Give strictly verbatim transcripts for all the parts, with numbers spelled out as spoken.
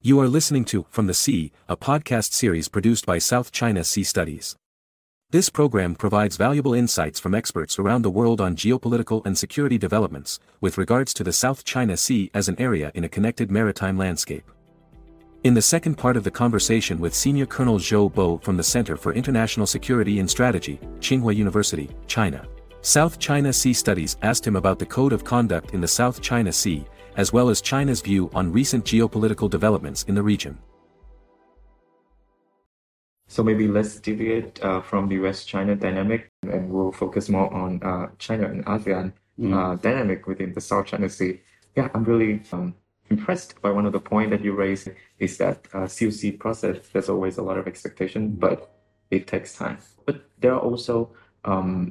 You are listening to From the Sea, a podcast series produced by South China Sea Studies. This program provides valuable insights from experts around the world on geopolitical and security developments, with regards to the South China Sea as an area in a connected maritime landscape. In the second part of the conversation with Senior Colonel Zhou Bo from the Center for International Security and Strategy, Tsinghua University, China, South China Sea Studies asked him about the code of conduct in the South China Sea, as well as China's view on recent geopolitical developments in the region. So maybe let's deviate uh, from the U S China dynamic, and we'll focus more on uh, China and ASEAN mm. uh, dynamic within the South China Sea. Yeah, I'm really um, impressed by one of the points that you raised is that uh, C O C process, there's always a lot of expectation, but it takes time. But there are also um,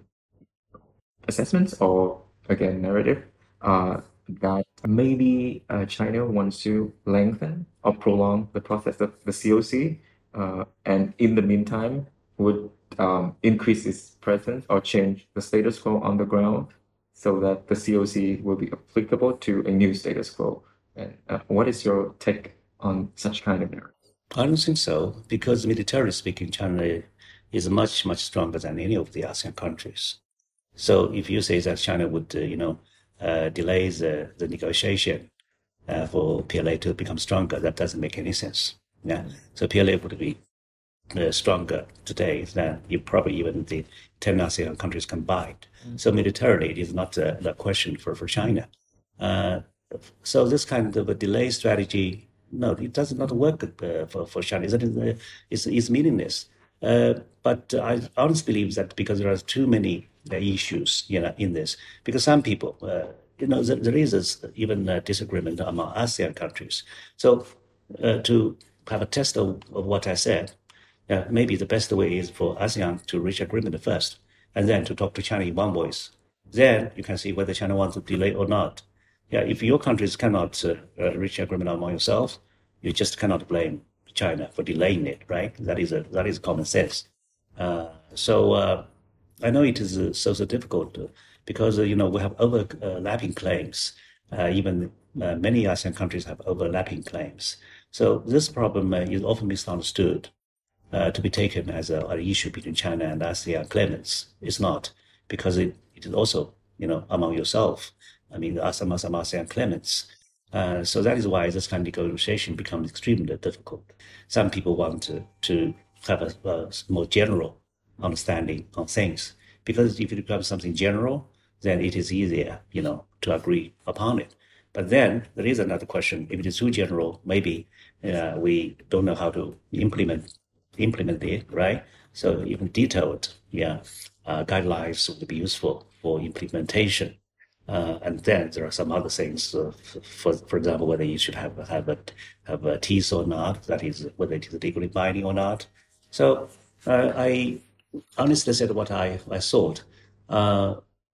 assessments or, again, narrative uh, that maybe uh, China wants to lengthen or prolong the process of the C O C. Uh, and in the meantime, would um, increase its presence or change the status quo on the ground so that the C O C will be applicable to a new status quo. And uh, what is your take on such kind of narrative? I don't think so, because militarily speaking, China is much, much stronger than any of the ASEAN countries. So if you say that China would, uh, you know, uh, delay the, the negotiation uh, for P L A to become stronger, that doesn't make any sense. Yeah, so P L A would be uh, stronger today than you probably even the ten ASEAN countries combined. Mm-hmm. So militarily, it is not a, a question for, for China. Uh, so this kind of a delay strategy, no, it does not work uh, for, for China. It's, it's, it's meaningless. Uh, but I honestly believe that because there are too many uh, issues, you know, in this, because some people, uh, you know, there, there is this, even a disagreement among ASEAN countries. So uh, to have a test of, of what I said, uh, maybe the best way is for ASEAN to reach agreement first, and then to talk to China in one voice. Then you can see whether China wants to delay or not. Yeah, if your countries cannot uh, uh, reach agreement among yourselves, you just cannot blame China for delaying it, right? That is a that is common sense. Uh, so uh, I know it is uh, so so difficult uh, because uh, you know we have overlapping claims. Uh, even uh, many ASEAN countries have overlapping claims. So this problem uh, is often misunderstood uh, to be taken as a, an issue between China and ASEAN claimants. It's not, because it, it is also, you know, among yourself. I mean, there are some, some ASEAN claimants. Uh, so that is why this kind of negotiation becomes extremely difficult. Some people want to, to have a, a more general understanding on things, because if it becomes something general, then it is easier, you know, to agree upon it. But then there is another question. If it is too general, maybe uh, we don't know how to implement implement it, right? So even detailed, yeah, uh, guidelines would be useful for implementation. Uh, and then there are some other things, uh, for for example, whether you should have have a have a T I S or not. That is, whether it is legally binding or not. So uh, I honestly said what I I thought. Uh,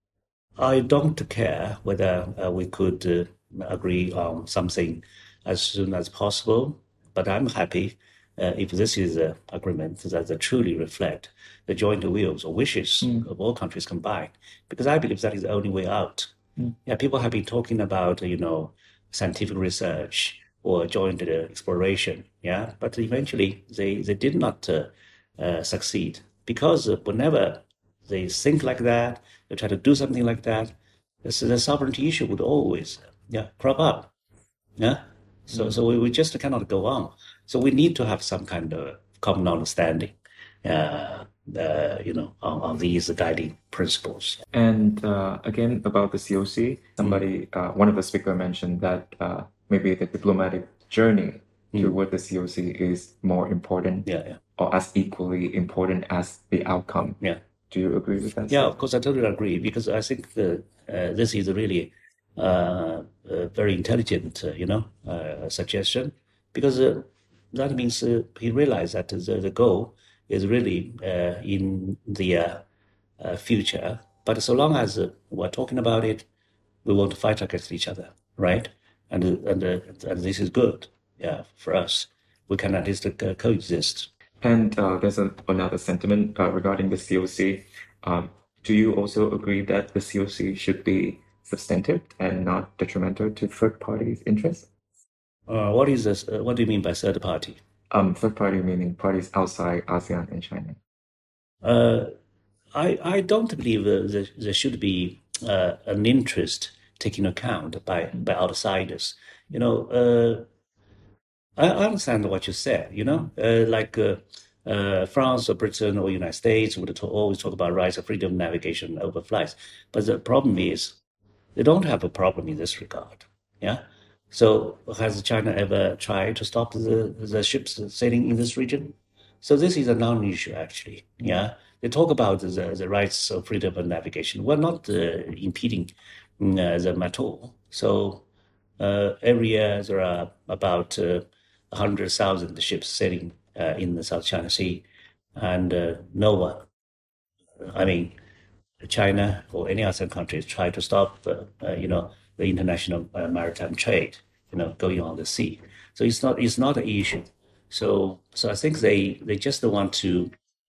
I don't care whether uh, we could uh, agree on something as soon as possible, but I'm happy uh, if this is an agreement that, that truly reflect the joint wills or wishes mm. of all countries combined, because I believe that is the only way out. Mm. Yeah, people have been talking about, you know, scientific research or joint uh, exploration, yeah, but eventually they, they did not uh, uh, succeed, because whenever they think like that, they try to do something like that, the sovereignty issue would always yeah, crop up. Yeah, so mm. so we, we just cannot go on. So we need to have some kind of common understanding, uh, uh, you know, on, on these guiding principles. And uh, again, about the C O C, somebody, mm. uh, one of the speakers mentioned that uh, maybe the diplomatic journey mm. toward the C O C is more important, yeah, yeah. or as equally important as the outcome. Yeah. Do you agree with that? Yeah, of course, I totally agree, because I think the, uh, this is really uh, a very intelligent, uh, you know, uh, suggestion, because uh, that means uh, he realized that the, the goal is really uh, in the uh, uh, future. But so long as uh, we're talking about it, we want to fight against each other, right? And and uh, and this is good, yeah, for us. We can at least uh, coexist. And uh, there's a, another sentiment uh, regarding the C O C. Um, do you also agree that the C O C should be substantive and not detrimental to third parties' interests? Uh, what is this? Uh, what do you mean by third party? Um, third party meaning parties outside ASEAN and China. Uh, I I don't believe uh, there, there should be uh, an interest taken account by by outsiders. You know, uh, I I understand what you said. You know, uh, like uh, uh, France or Britain or United States would talk, always talk about rights of freedom of navigation over flights, but the problem is they don't have a problem in this regard. Yeah. So has China ever tried to stop the, the ships sailing in this region? So this is a non-issue actually. Yeah. They talk about the, the rights of freedom of navigation. We're not uh, impeding mm, uh, them at all. So uh, every year there are about uh, one hundred thousand ships sailing uh, in the South China Sea, and uh, no one, I mean, China or any other countries try to stop, uh, uh, you know, the international uh, maritime trade, you know, going on the sea. So it's not it's not an issue. So so I think they they just want to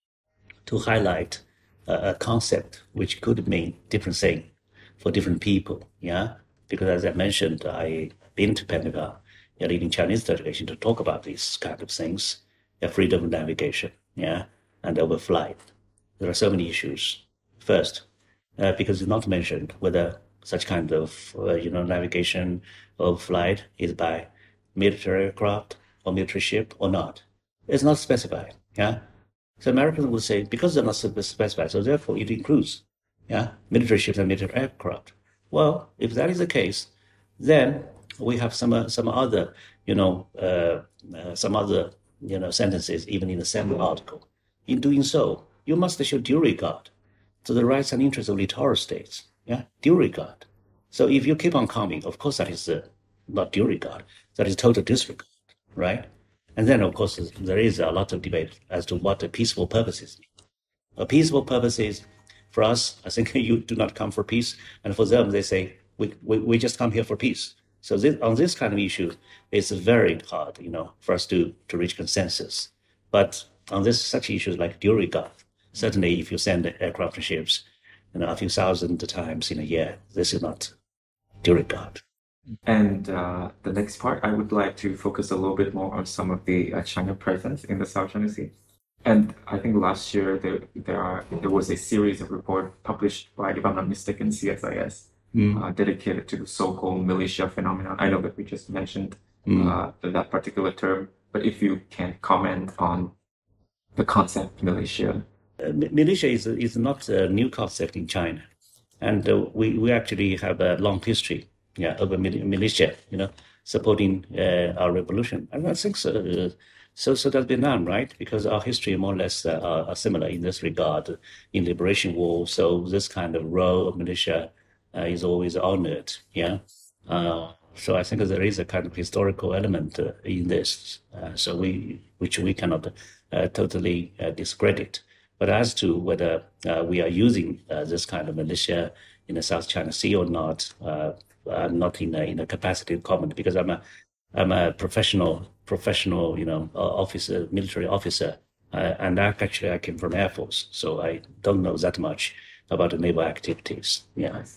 to highlight a, a concept which could mean different thing for different people. Yeah, because as I mentioned, I been to Pentagon, yeah, leading Chinese delegation to talk about these kind of things, yeah, freedom of navigation, yeah, and overflight. There are so many issues. First, uh, because it's not mentioned whether such kind of uh, you know navigation of flight is by military aircraft or military ship or not. It's not specified. Yeah. So Americans would say because they're not specified, so therefore it includes yeah military ships and military aircraft. Well, if that is the case, then we have some uh, some other you know uh, uh, some other you know sentences even in the same article. In doing so, you must show due regard to the rights and interests of littoral states. Yeah, due regard. So if you keep on coming, of course that is uh, not due regard. That is total disregard, right? And then of course there is a lot of debate as to what the peaceful purposes mean. A peaceful purposes for us, I think you do not come for peace, and for them they say we we, we just come here for peace. So this, on this kind of issue, it's very hard, you know, for us to to reach consensus. But on this such issues like due regard, certainly if you send aircraft and ships, you know, a few thousand times in a year, this is not due regard. And uh, the next part, I would like to focus a little bit more on some of the uh, China presence in the South China Sea. And I think last year there there are there was a series of reports published by, if I'm not mistaken, C S I S, mm. uh, dedicated to the so-called militia phenomenon. I know that we just mentioned mm. uh, that particular term, but if you can comment on the concept militia. Uh, militia is is not a new concept in China, and uh, we we actually have a long history, yeah, of a militia, you know, supporting uh, our revolution, and I think so. Uh, so so does Vietnam, right? Because our history more or less uh, are, are similar in this regard in liberation war. So this kind of role of militia uh, is always honored, yeah. Uh, so I think there is a kind of historical element uh, in this, uh, so we which we cannot uh, totally uh, discredit. But as to whether uh, we are using uh, this kind of militia in the South China Sea or not, uh, I'm not in a, in a capacity to comment because I'm a I'm a professional professional you know officer, military officer, uh, and actually I came from Air Force, so I don't know that much about the naval activities. Yeah. Nice.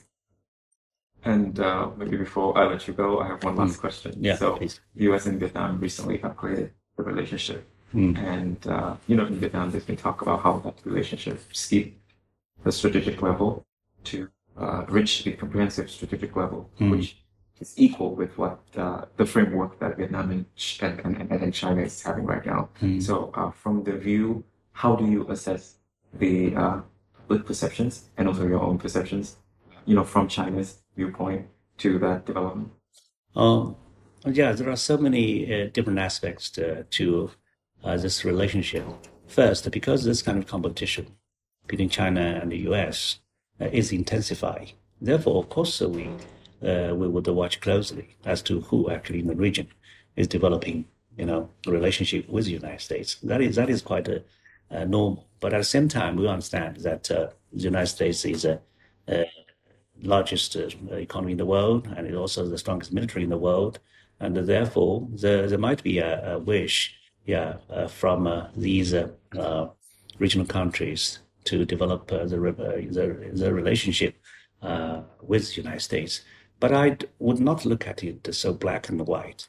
And uh, maybe before I let you go, I have one last mm. question. Yeah, so please. U S and Vietnam recently upgraded the relationship. Mm. And, uh, you know, in Vietnam, there's been talk about how that relationship skipped the strategic level to uh, reach the comprehensive strategic level, mm. which is equal with what uh, the framework that Vietnam and, and, and China is having right now. Mm. So uh, from the view, how do you assess the uh, public perceptions and also your own perceptions, you know, from China's viewpoint to that development? Um, yeah, there are so many uh, different aspects to, to Uh, this relationship. First, because this kind of competition between China and the U S uh, is intensifying. Therefore, of course, uh, we uh, we would watch closely as to who actually in the region is developing, you know, a relationship with the United States. That is that is quite a, uh, normal. But at the same time, we understand that uh, the United States is the uh, largest uh, economy in the world, and it's also the strongest military in the world, and uh, therefore there there might be a, a wish. Yeah, uh, from uh, these uh, uh, regional countries to develop uh, the, uh, the the relationship uh, with the United States, but I would not look at it so black and white.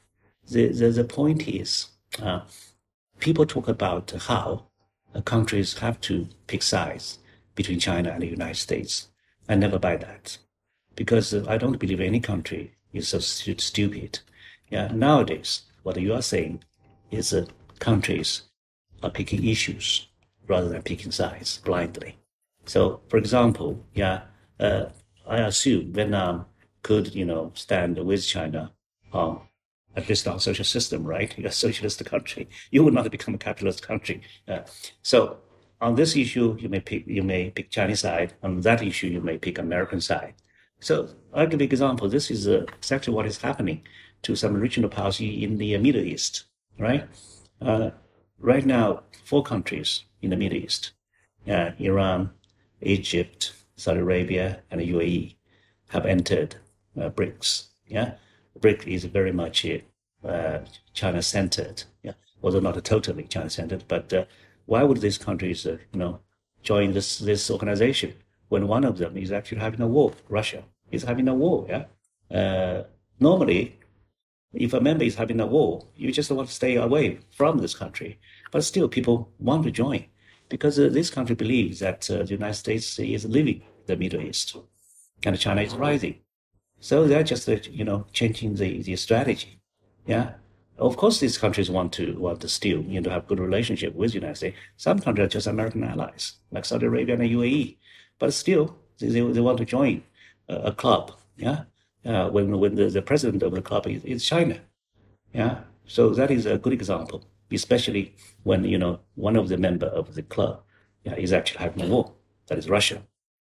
the, the, the point is, uh, people talk about how uh, countries have to pick sides between China and the United States. I never buy that, because uh, I don't believe any country is so stu- stupid. Yeah, nowadays, what you are saying is that uh, countries are picking issues rather than picking sides blindly. So, for example, yeah, uh, I assume Vietnam could, you know, stand with China on at least on social system, right? You're a socialist country. You will not become a capitalist country. Uh, so, on this issue, you may pick you may pick Chinese side. On that issue, you may pick American side. So, I'll give you an example. This is uh, exactly what is happening to some regional policy in the Middle East, right? Uh, right now, four countries in the Middle East, uh, Iran, Egypt, Saudi Arabia, and the U A E, have entered uh, BRICS. Yeah, BRICS is very much uh, China-centered. Yeah, although not totally China-centered. But uh, why would these countries, uh, you know, join this this organization when one of them is actually having a war? Russia is having a war. Yeah, uh, normally, if a member is having a war, you just want to stay away from this country. But still, people want to join because uh, this country believes that uh, the United States is leaving the Middle East and China is rising. So they're just, uh, you know, changing the, the strategy. Yeah. Of course, these countries want to want to still, you know, have good relationship with the United States. Some countries are just American allies, like Saudi Arabia and the U A E. But still, they, they want to join a, a club. Yeah. Uh, when when the, the president of the club is, is China. Yeah. So that is a good example, especially when, you know, one of the member of the club yeah, is actually having a war. That is Russia.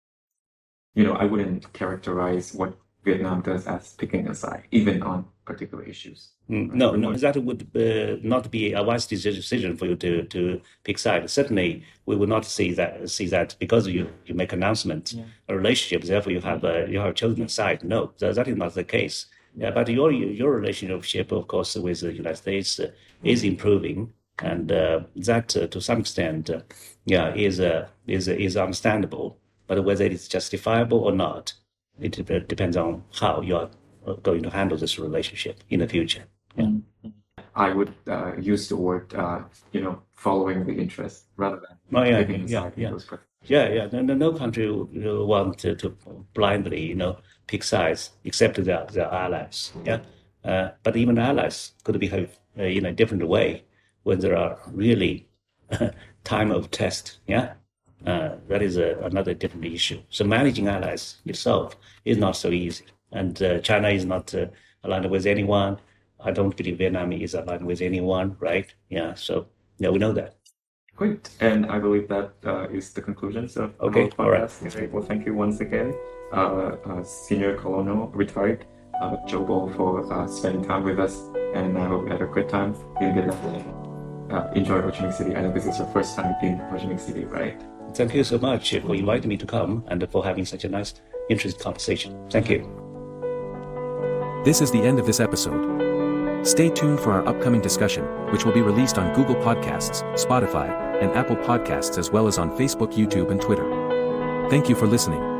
You know, I wouldn't characterize what Vietnam does as picking a side, even on particular issues. Mm, no, no, that would uh, not be a wise decision for you to, to pick sides. Certainly, we will not see that see that because you, you make announcements, yeah. a relationship. Therefore, you have uh, you have chosen a side. No, that, that is not the case. Yeah, but your your relationship, of course, with the United States uh, is improving, and uh, that uh, to some extent, uh, yeah, is uh, is is understandable. But whether it is justifiable or not, it depends on how you are going to handle this relationship in the future. Yeah. I would uh, use the word, uh, you know, following the interest rather than oh, yeah, picking yeah, side. Yeah, yeah, yeah. No, no country will want to, to blindly, you know, pick sides except their, their allies. Yeah, uh, but even allies could behave uh, in a different way when there are really time of test. Yeah. Uh, that is a, another different issue. So managing allies itself is not so easy. And uh, China is not uh, aligned with anyone. I don't believe Vietnam is aligned with anyone, right? Yeah, so yeah, we know that. Great. And I believe that uh, is the conclusion of okay, our podcast. All right. Okay, well, thank you once again, uh, uh, Senior Colonel, retired, uh, Joe Bol, for uh, spending time with us. And I hope you had a great time in Vietnam. Uh, enjoy Ho Chi Minh City. I know this is your first time in Ho Chi Minh City, right? Thank you so much for inviting me to come and for having such a nice, interesting conversation. Thank you. This is the end of this episode. Stay tuned for our upcoming discussion, which will be released on Google Podcasts, Spotify, and Apple Podcasts, as well as on Facebook, YouTube, and Twitter. Thank you for listening.